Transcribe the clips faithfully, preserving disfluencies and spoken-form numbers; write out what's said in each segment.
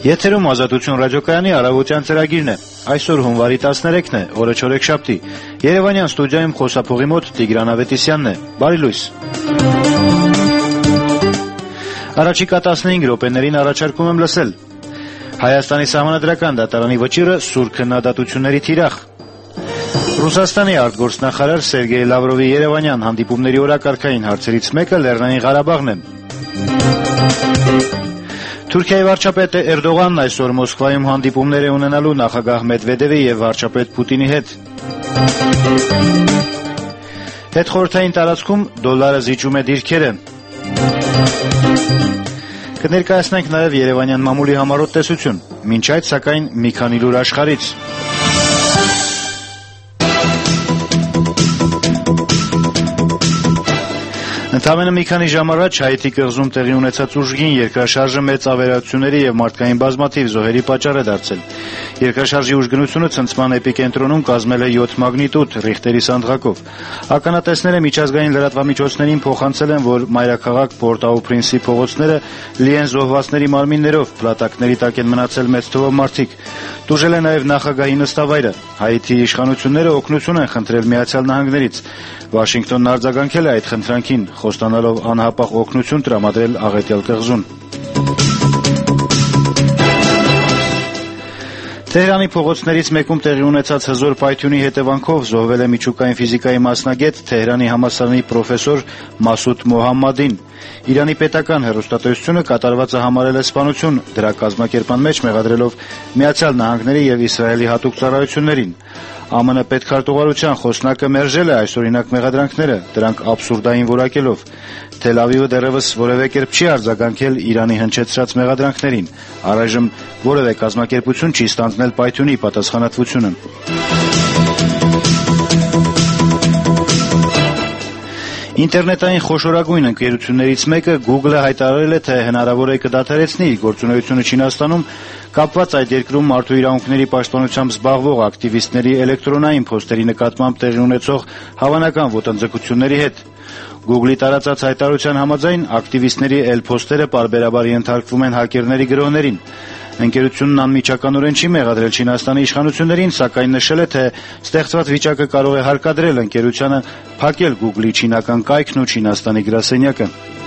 Եթերում Ազատություն ռադիոկայանի առավոտյան ծրագիրն է։ Այսօր հունվարի տասներեքն է, օրը չորեքշաբթի։ Երևանյան ստուդիայում խոսափողի մոտ Տիգրան Ավետիսյանն է։ Բարի լույս։ Առաջիկա տասնհինգ րոպեներին առաջարկում եմ լսել Հայաստանի Սահմանադրական դատարանի վճիռը սուր քննադատությունների թիրախ։ Ռուսաստանի արտգործնախարար Սերգեյ Լավրովի երևանյան հանդիպումների օրակարգային հարցերից մեկը Լեռնային Ղարաբաղն է։ Թուրքիայի վարչապետ Էրդողանն այսօր Մոսկվայում հանդիպումներ է ունենալու նախագահ Մեդվեդևի եւ վարչապետ Պուտինի հետ։ Հետխորհրդային տարածքում դոլարը զիջում է դիրքերը։ Կներկայացնենք նաեւ Երևանյան մամուլի համառոտ տեսություն։ Մինչ այդ, սակայն, մի քանի լուր աշխարհից։ Ընդամենը մի քանի ժամ առաջ Հայիթի կղզում տեղի ունեցած ուժգին երկրաշարժը մեծ ավերածությունների եւ մարդկային բազմաթիվ զոհերի պատճառ է դարձել։ Երկրաշարժի ուժգնությունը ցնցման էպիկենտրոնում կազմել է յոթ մագնիտուդ Ռիխտերի սանդղակով։ Ականատեսները միջազգային լրատվամիջոցներին փոխանցել են, որ մայրաքաղաք Պորտ-Աու-Պրինսի փողոցները լի են զոհվածների մարմիններով, փլատակների տակ են մնացել մեծ թվով մարդիկ։ Տուժել է նաեւ նախագահի նստավայրը։ Հայիթի իշխանությունները օգնություն են խնդրել Միացյալ Նահանգներից։ Վաշինգտոնն արձագանքել է այդ խնդրանքին, խոստանալով անհապաղ օգնություն տրամադրել աղետյալ կղզուն։ Թեհրանի փողոցներից մեկում տեղի ունեցած հզոր պայթյունի հետևանքով զոհվել է միջուկային ֆիզիկայի մասնագետ Թեհրանի համալսարանի պրոֆեսոր Մասուդ Մոհամմադին։ Իրանի պետական հեռուստատեսությունը կատարվածը համարել է սպանություն, դրա կազմակերպման մեջ մեղադրելով Միացյալ Նահանգների եւ Իսրայելի հատուկ ծառայություններին։ ԱՄՆ պետքարտուղարության խոսնակը մերժել է այսօրինակ մեղադրանքները, դրանք աբսուրդային որակելով։ Թել Ավիվը դեռևս որևէ կերպ չի արձագանքել Իրանի հնչեցրած մեղադրանքներին։ Առայժմ որևէ կազմակերպություն չի ստանձնել պայթյունի պատասխանատվությունը։ Ինտերնետային խոշորագույն ընկերություններից մեկը Google-ը հայտարարել է, թե հնարավոր է կդադարեցնի իր գործունեությունը Չինաստանում կապված այդ երկրում մարդու իրավունքների պաշտպանությամբ զբաղվող ակտիվիստների էլեկտրոնային փոստերի նկատմամբ տեղի ունեցող հավանական ոտնձգությունների հետ։ Google-ի տարածած հայտարարության համաձայն ակտիվիստների էլ-փոստերը պարբերաբար ենթարկվում են հակերների գրոհներին։ Ընկերությունն անմիջականորեն չի մեղադրել Չինաստանի իշխանություններին, սակայն նշել է, թե ստեղծված վիճակը կարող է հարկադրել ընկերությանը փակել Google-ի չինական կայքն ու Չինաստանի գրասենյակը։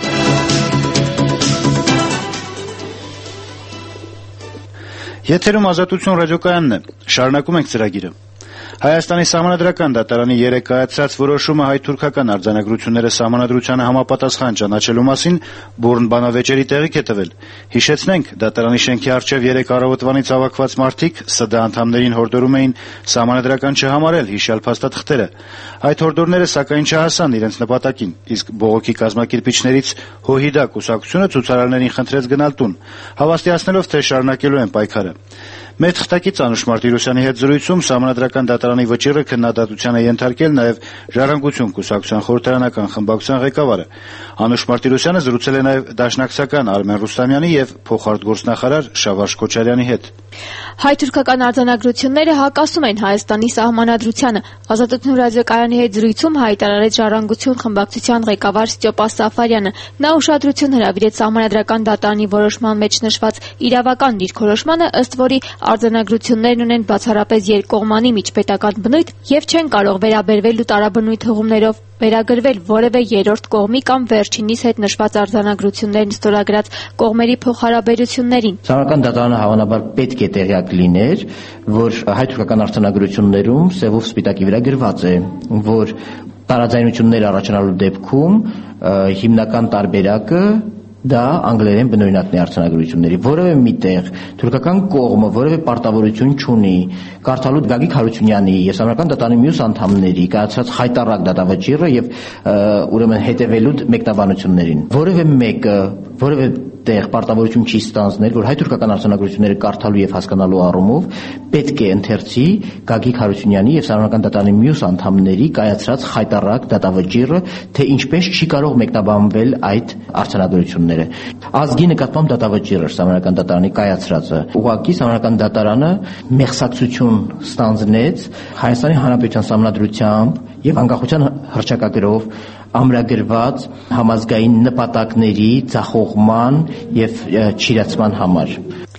Եթերում Ազատություն ռադիոկայանն է։ Շարունակում ենք ծրագիրը։ Հայաստանի Սահմանադրական դատարանի երեկ կայացրած որոշումը հայ-թուրքական արձանագրությունները Սահմանադրությանը համապատասխան ճանաչելու մասին բուռն բանավեճերի տեղիք է տվել։ Հիշեցնենք, դատարանի շենքի առջև երեկ առավոտվանից հավաքված մարդիկ ՍԴ անդամներին հորդորում էին Սահմանադրական չհամարել հիշյալ փաստաթղթերը։ Այդ հորդորները սակայն չհասան իրենց նպատակին, իսկ բողոքի կազմակերպիչներից ՀՅԴ կուսակցությունը ցուցարարներին խնդրեց գնալ տուն, հավաստիացնելով, թե շարունակելու են պայքարը։ Մեր թղթակից Անուշ Մարտիրոսյանի հետ զրույցում Սահմանադրական դատարանի վճիռը քննադատության է ենթարկել նաև Ժառանգություն կուսակցության խորհրդարանական խմբակցության ղեկավարը։ Անուշ Մարտիրոսյանը զրուցել է նաև դաշնակցական Արմեն Ռուստամյանի եւ փոխարտգործնախարար Շավարժ Քոչարյանի հետ։ Հայ-թուրքական արձանագրությունները հակասում են Հայաստանի Սահմանադրությանը։ Ազատություն ռադիոկայանի հետ զրույցում հայտարարեց Ժառանգություն խմբակցության ղեկավար Ստյոպա Սաֆարյանը։ Նա ուշադրություն հրավիրեց Սահմանադրական դատարանի որոշման մեջ նշված իրավական դիրքորոշմանը, ըստ որի արձանագրություններն ունեն բացառապես երկկողմանի միջպետական բնույթ եւ չեն կարող վերաբերվել ու տարաբնույթ հղումներով վերագրվել որևէ երրորդ կողմի կամ վերջինիս հետ նշված արձանագրություններն ստորագրած կողմերի փոխհարաբերություններին։ Սահմանադրական դատարանը հավանաբար պետք է տեղյակ լիներ, որ հայ-թուրքական արձանագրություններում սևով սպիտակի վրա գրված է, որ տարաձայնություններ առաջանալու դեպքում հիմնական տարբերակը դա անգլերեն բնօրինակն է արձանագրությունների։ Որևէ միտեղ թուրքական կողմը որևէ պարտավորություն չունի կարդալու Գագիկ Հարությունյանի եւ Սահմանադրական դատարանի մյուս անդամների կայացած խայտառակ դատավճիռը եւ ուրեմն հետեւելու մեկնաբանություններին։ Որևէ մեկը որևէ տեղ պարտավորություն չի ստանձնել, որ հայ-թուրքական արձանագրությունները կարդալու եւ հասկանալու առումով պետք է ընթերցի Գագիկ Հարությունյանի եւ Սահմանադրական դատարանի մյուս անդամների կայացած խայտառակ դատավճիռը, թե ինչպես չի կարող մեկնաբանվել այդ արձանագրությունները։ Ազգի նկատմամբ դատավճիռը Սահմանադրական դատարանի կայացրածը ուղղակի Սահմանադրական դատարանը մեղսակցություն ստանձնեց Հայաստանի Հանրապետության Սահմանադրությամբ եւ անկախության հռչակագրով ամրագրված համազգային նպատակների ձախողման եւ չիրացման համար։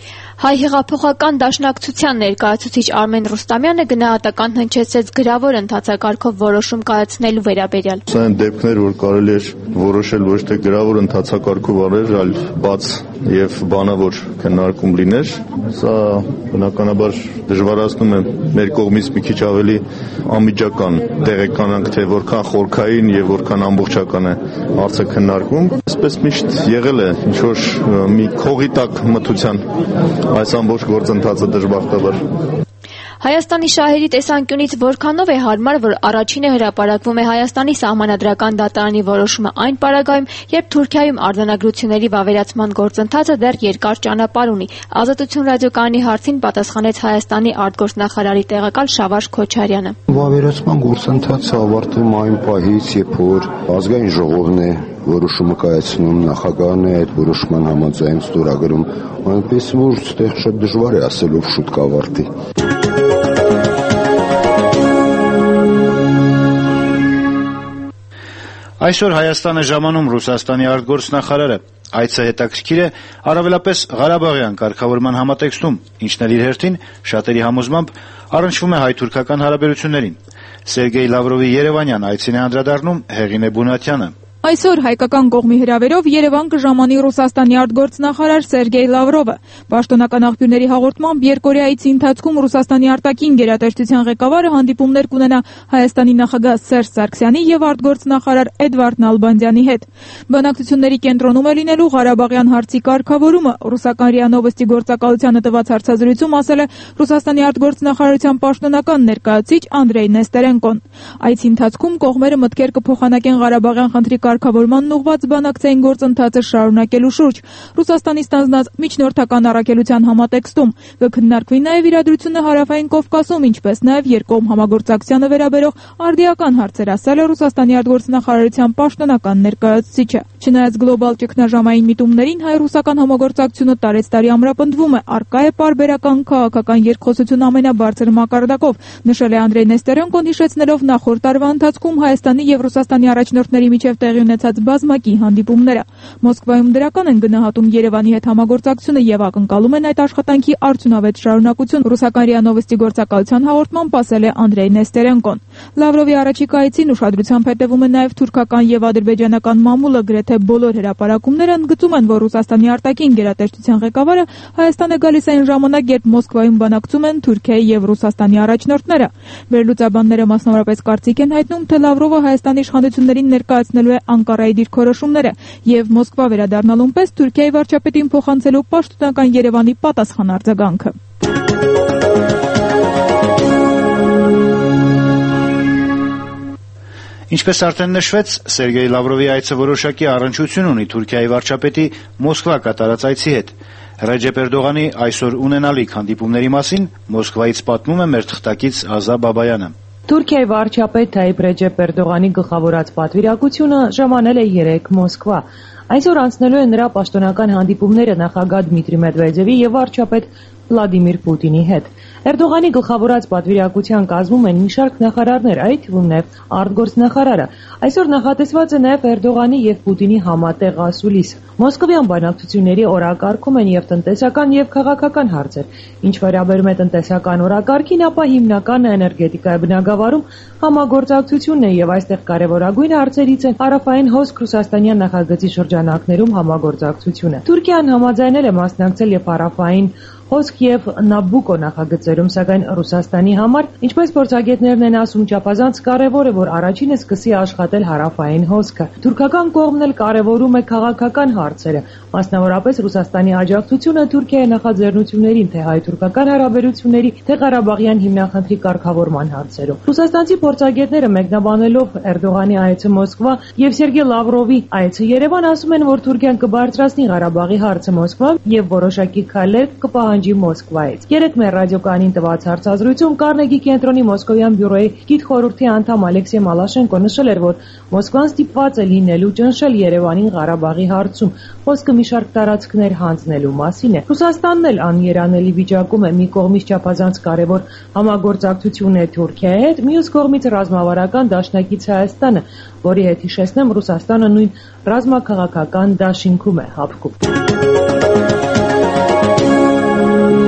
Հայ հեղափոխական դաշնակցության ներկայացուցիչ Արմեն Ռուստամյանը գնահատական հնչեցրեց գրավոր ընթացակարգով որոշում կայացնելու վերաբերյալ։ Սա այն դեպքներ, որ կարելի էր որոշել ոչ թե գրավոր ընթացակարգով արել, այլ բաց եւ բանավոր քննարկում լիներ։ Սա բնականաբար դժվարացնում է մեր կողմից մի քիչ ավելի անմիջական տեղեկանանք, թե որքան խորքային եւ որքան ամբողջական է հարցը քննարկվում։ Այսպես միշտ եղել է ինչ որ մի քողի տակ մթության այս ամբողջ գործընթացը դժբախտաբար։ Հայաստանի շահերի տեսանկյունից որքանով է հարմար, որ առաջինը հրապարակվում է Հայաստանի սահմանադրական դատարանի որոշումը այն պարագայում, երբ Թուրքիայում արձանագրությունների վավերացման գործընթացը դեռ երկար ճանապարհ ունի։ Ազատություն ռադիոկայանի հարցին պատասխանեց Հայաստանի արտգործնախարարի տեղակալ Շավարժ Քոչարյանը։ Վավերացման գործընթացը ավարտվում այն պահից, երբ որ ազգային ժողովն է որոշումը կայացնում, նախագահն է այդ որոշման համաձայն ստորագրում, այնպես որ այդտեղ շատ դժվար է ասել ով շուտ կավարտի։ Այսօր Հայաստան է ժամանում Ռուսաստանի արտգործնախարարը։ Այցը հետաքրքիր է առավելապես Ղարաբաղյան կարգավորման համատեքստում, ինչն էլ իր հերթին շատերի համոզմամբ առնչվում է հայ-թուրքական հարաբերություններին։ Սերգեյ Լավրովի երևանյան այցին է անդրադառնում Հեղինե Բունատյանը։ Այսօր հայկական կողմի հրավերով Երևան կժամանի Ռուսաստանի արտգործնախարար Սերգեյ Լավրովը։ Պաշտոնական աղբյուրների հաղորդմամբ երկօրյայցի ընթացքում Ռուսաստանի արտաքին գերատեսչության ղեկավարը հանդիպումներ կունենա Հայաստանի նախագահ Սերժ Սարգսյանի եւ արտգործնախարար Էդվարդ Նալբանդյանի հետ։ Բանակցությունների կենտրոնում է լինելու Ղարաբաղյան հարցի կարգավորումը։ Ռուսական ՌԻԱ Նովոստի գործակալությանը տված հարցազրույցում ասել է Ռուսաստանի արտգործնախարարության պաշտոնական ներկայացուցիչ Անդրեյ Նեստերենկոն։ Այցի ընթացքում կողմերը մտքեր կփոխանակեն Ղարաբաղյան խնդրի կարգավորման ուղղված բանակցային գործընթացը շարունակելու շուրջ։ Ռուսաստանի ստանձնած միջնորդական առաքելության համատեքստում կքննարկվի նաև իրադրությունը Հարավային Կովկասում, ինչպես նաև երկկողմ համագործակցությանը վերաբերող արդիական հարցեր, ասել է Ռուսաստանի արտգործնախարարության պաշտոնական ներկայացուցիչը։ Չնայած գլոբալ ճգնաժամային միտումներին, հայ-ռուսական համագործակցությունը տարեցտարի ամրապնդվում է, առկա է պարբերական քաղաքական երկխոսություն ամենաբարձր մակարդակով, նշել է Անդրեյ Նեստերենկոն, հիշեցնելով նախորդ տարվա ընթացքում Հայաստանի եւ Ռուսաստանի առաջնորդների միջև տեղի ունեցած բազմակի հանդիպումները։ Մոսկվայում դրական են գնահատում Երևանի հետ համագործակցությունը եւ ակնկալում են այդ աշխատանքի արդյունավետ շարունակություն։ Ռուսական ՌԻԱ Նովոստի գործակալության հաղորդմամբ ասել է Անդրեյ Նեստերենկոն։ Լավրովի առաջիկա այցին ուշադրությամբ հետևում է նաև թուրքական եւ ադրբեջանական մամուլը, գրեթե բոլոր հրապարակումները ընդգծում են, որ Ռուսաստանի արտաքին գերատեսչության ղեկավարը Հայաստան է գալիս այն ժամանակ, երբ Մոսկվայում բանակցում են Թուրքիայի եւ Ռուսաստանի առաջնորդները։ Վերլուծաբանները մասնավորապես կարծիք են հայտնում, թե Լավրովը Հայաստանի իշխանություններին ներկայացնելու է Անկարայի դիրքորոշումները եւ Մոսկվա վերադառնալուն պես Թուրքիայի վարչապետին փոխանցելու պաշտոնական Երևանի պատասխան արձագանքը։ Ինչպես արդեն նշվեց, Սերգեյ Լավրովի այցը որոշակի առնչություն ունի Թուրքիայի վարչապետի Մոսկվա կատարած այցի հետ։ Ռեջեփ Էրդողանի այսօր ունենալիք հանդիպումների մասին Մոսկվայից պատմում է մեր թղթակից Ազա Բաբայանը։ Թուրքիայի վարչապետ Թայիփ Ռեջեփ Էրդողանի գլխավորած պատվիրակությունը ժամանել է երեկ Մոսկվա։ Այսօր անցնելու է նրա պաշտոնական հանդիպումները նախագահ Դմիտրի Մեդվեդևի եւ վարչապետ Վլադիմիր Պուտինի հետ։ Էրդողանի գլխավորած պատվիրակության կազմում են մի շարք նախարարներ, այդ թվում նաև արտգործնախարարը։ Այսօր նախատեսված է նաև Էրդողանի եւ Պուտինի համատեղ ասուլիսը։ Մոսկովյան բանակցությունների օրակարգում են եւ տնտեսական եւ քաղաքական հարցեր։ Ինչ վերաբերում է տնտեսական օրակարգին, ապա հիմնական էներգետիկայի բնագավառում համագործակցությունն է եւ այստեղ կարեւորագույն հարցերից է հարավային հոսք ռուսաստանյան նախագծի շրջանակներում համագործակցությունը։ Թուրքիան համաձայնել է մասնակցել եւ հարավային հոսք եւ Նաբուկո նախագծերում, սակայն Ռուսաստանի համար, ինչպես փորձագետներն են ասում, չափազանց կարևոր է, որ առաջինը սկսի աշխատել հարավային հոսքը։ Թուրքական կողմն էլ կարևորում է քաղաքական հարցերը, մասնավորապես Ռուսաստանի աջակցությունը Թուրքիայի նախաձեռնություններին, թե հայ-թուրքական հարաբերությունների, թե Ղարաբաղյան հիմնախնդրի կարգավորման հարցերում։ Ռուսաստանցի փորձագետները մեկնաբանելով Էրդողանի այցը Մոսկվա եւ Սերգեյ Լավրովի այցը Երևան ասում են, որ Թուրքիան կբարձրացնի Ղարաբաղի հարցը Մոսկվա եւ որոշակի քայլեր կպահանջի Մոսկվայից։ Երեկ մեր ռադիոկայանին տված հարցազրույցում Կարնեգի կենտրոնի մոսկովյան բյուրոյի գիտխորհրդի անդամ Ալեքսեյ Մալաշենկոն նշել էր, որ Մոսկվան ստիպված է լինելու ճնշել Երևանին Ղարաբաղի հարցում, խոսքը մի շարք տարածքներ հանձնելու մասին է։ Ռուսաստանն էլ աներանելի վիճակում է, մի կողմից չափազանց կարևոր համագործակցություն է Թուրքիայի հետ, մյուս կողմից ռազմավարական դաշնակից Հայաստանը, որի հետ հիշեցնեմ, Ռուսաստանը նույն ռազմաքաղաքական դաշինքում է հապկում։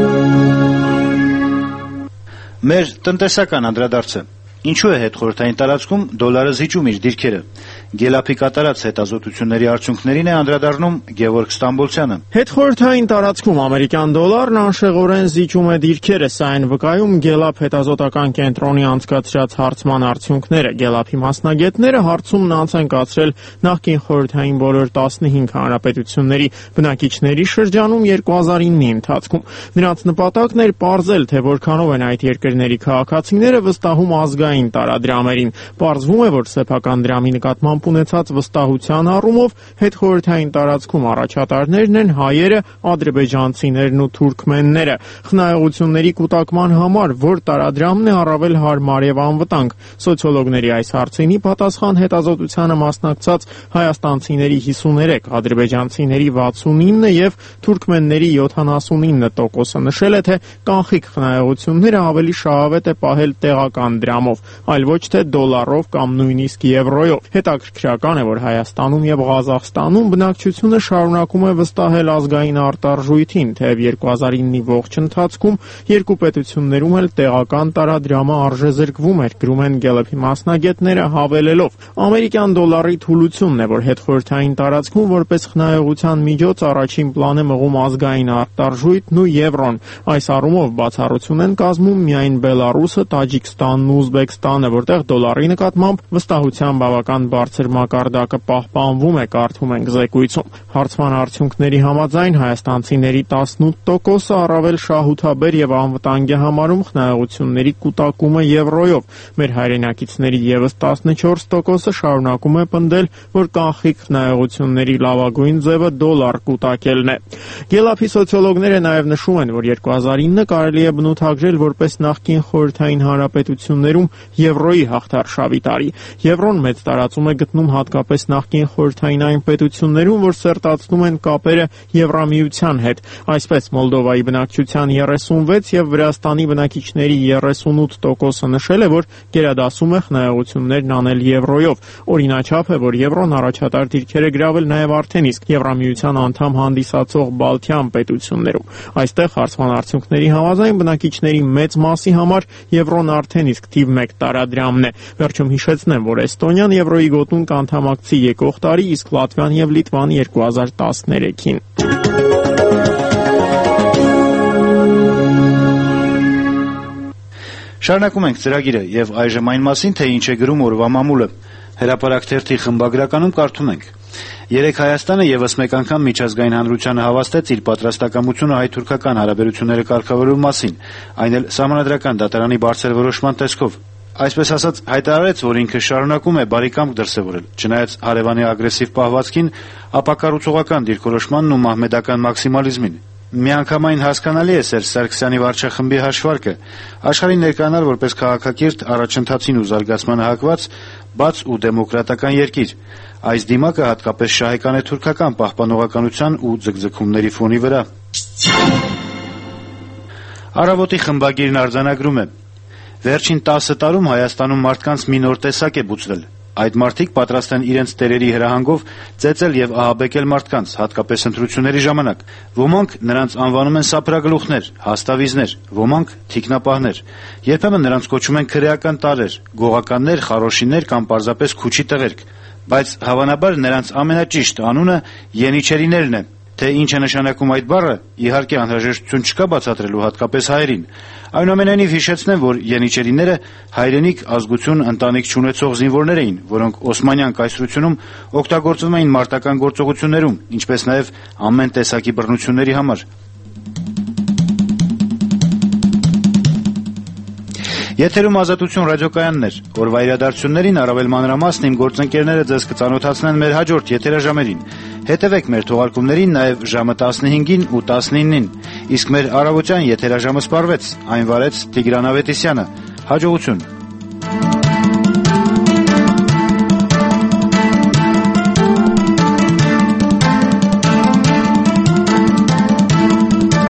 Մեր տնտեսական անդրադարձը։ Ինչու է հետխորհրդային տարածքում դոլարը զիջում իր դիրքերը։ Գելափի կատարած հետազոտությունների արդյունքներին է անդրադառնում Գևորգ Ստամբոլցյանը։ Հետխորհրդային տարածքում ամերիկյան դոլարն անշեղորեն զիջում է դիրքերը, սա են վկայում Գելափ հետազոտական կենտրոնի անցկացրած հարցման արդյունքները։ Գելափի մասնագետները հարցումն անց են կացրել նախկին խորհրդային բոլոր տասնհինգ հանրապետությունների բնակիչների շրջանում երկու հազար իննի ընթացքում։ Նրանց նպատակն էր պարզել, թե որքանով են այդ երկրների քաղաքացիները վստահում ազգային տարադրամերին։ Պարզվում է, որ սեփական դրամի նկատմամբ ունեցած վստահության առումով հետխորհրդային տարածքում առաջատարներն են հայերը, ադրբեջանցիներն ու թուրքմենները։ Խնայողությունների կուտակման համար որ տարադրամն է առավել հարմար եւ անվտանգ։ Սոցիոլոգների այս հարցինի պատասխան հետազոտությանը մասնակցած հայաստանցիների հիսուներեք, ադրբեջանցիների վաթսունինը եւ թուրքմենների յոթանասունինը տոկոսը նշել է, թե կանխիկ խնայողությունները ավելի շահավետ է պահել տեղական դրամով, այլ ոչ թե դոլարով կամ նույնիսկ եվրոյով։ Հետաքրքրական է, որ Հայաստանում եւ Ղազախստանում բնակչությունը շարունակում է վստահել ազգային արտարժույթին, թեև երկու հազար իննի ողջ ընթացքում երկու պետություններում էլ տեղական տարադրամը արժեզրկվում էր, գրում են Գելափի մասնագետները հավելելով. ամերիկյան դոլարի թուլությունն է, որ հետխորհրդային տարածքում որպես խնայողության միջոց առաջին պլան է մղում ազգային արտարժույթն ու եվրոն։ Այս առումով բացառություն են կազմում միայն Բելարուսը, Տաջիկստանն ու Ուզբեկստանը, որտեղ դոլարի նկատմամբ վստահության բավական բարձր մակարդակը պահպանվում է, կարդում ենք զեկույցում։ Հարցման արդյունքների համաձայն հայաստանցիների տասնութ տոկոսը առավել շահութաբեր եւ անվտանգ է համարում խնայողությունների կուտակումը եվրոյով։ Մեր հայրենակիցների եւս տասնչորս տոկոսը շարունակում է պնդել, որ կանխիկ խնայողությունների լավագույն ձևը դոլար կուտակելն է։ Գելափի սոցիոլոգները նաեւ նշում են, որ երկու հազար ինը կարելի է բնութագրել որպես նախկին խորհրդային հանրապետություններում եվրոյի հաղթարշավի տարի։ Եվրոն մեծ տարածում է գտնում հատկապես նախկին խորհրդային այն պետություններում, որ սերտացնում են կապերը Եվրամիության հետ։ Այսպես Մոլդովայի բնակչության երեսունվեց եւ Վրաստանի բնակիչների երեսունութ տոկոսը նշել է, որ գերադասում է խնայողություններն անել եվրոյով։ Օրինաչափ է, որ եվրոն առաջատար դիրքեր է գրավել նաեւ արդեն իսկ Եվրամիության անդամ հանդիսացող Բալթյան պետություններում։ Այստեղ հարցման արդյունքների համաձայն բնակիչների մեծ մասի համար եվրոն արդեն իսկ թիվ մեկ տարադրամն է։ Վերջում հիշեցնեմ, որ Էստոնիան եվրոյի գոտուն կանդամակցի եկող տարի, իսկ Լատվիան եւ Լիտվան երկու հազար տասներեքին։ Շարունակում ենք ծրագիրը եւ այժմ այն մասին, թե ինչ է գրում օրվա մամուլը։ Հրապարակ թերթի խմբագրականում կարդում ենք. Երեկ Հայաստանը եւս մեկ անգամ միջազգային հանրությանը հավաստեց իր պատրաստակամությունը հայ-թուրքական հարաբերությունները կարգավորելու մասին, այն էլ սահմանադրական դատարանի բարձր որոշման տեսքով։ Այսպես ասած, հայտարարեց, որ ինքը շարունակում է բարիկամք դրսևորել, չնայած հարևանի ագրեսիվ պահվածքին, ապակառուցողական դիրքորոշմանն ու մահմեդական մաքսիմալիզմին։ Միանգամայն հասկանալի է Սերժ Սարգսյանի վարչախմբի հաշվարկը աշխարհին ներկայանալ որպես քաղաքակիրթ, առաջընթացին ու զարգացմանը հակված, բաց ու դեմոկրատական երկիր։ Այս դիմակը հատկապես շահեկան է թուրքական պահպանողականության ու ձգձգումների ֆոնի վրա։ Առավոտի խմբագիրն արձանագրում է. Վերջին տասը տարում Հայաստանում մարդկանց մի նոր տեսակ է բուծվել։ Այդ մարդիկ պատրաստ են իրենց տերերի հրահանգով ծեծել եւ ահաբեկել մարդկանց, հատկապես ընտրությունների ժամանակ։ Ոմանք նրանց անվանում են սափրագլուխներ, հաստավիզներ, ոմանք թիկնապահներ։ Երբեմն նրանց կոչում են քրեական տարրեր, գողականներ, խարոշիներ կամ պարզապես քուչի տղերք։ Բայց հավանաբար նրանց ամենաճիշտ անունը ենիչերիներն է։ Թե ինչ է նշանակում այդ բառը, իհարկե անհրաժեշտություն չկա բացատրելու, հատկապես հայերին։ Այնուամենայնիվ հիշեցնեմ, որ ենիչերիները հայրենիք, ազգություն, ընտանիք չունեցող զինվորներ էին, որոնք Օսմանյան կայսրությունում օգտագործվում էին մարտական գործողություններում, ինչպես նաև ամեն տեսակի բռնությունների համար։ Եթերում Ազատություն ռադիոկայանն էր։ Օրվա իրադարձություններին առավել մանրամասն իմ գործընկերները ձեզ կծանոթացնեն մեր հաջորդ եթերաժամերին։ Հետևեք մեր թողարկումներին նաև ժամը տասնհինգին ու տասնինին, իսկ մեր առավոտյան եթերաժամը սպառվեց, այն վարեց Տիգրան Ավետիսյանը։ Հաջողություն։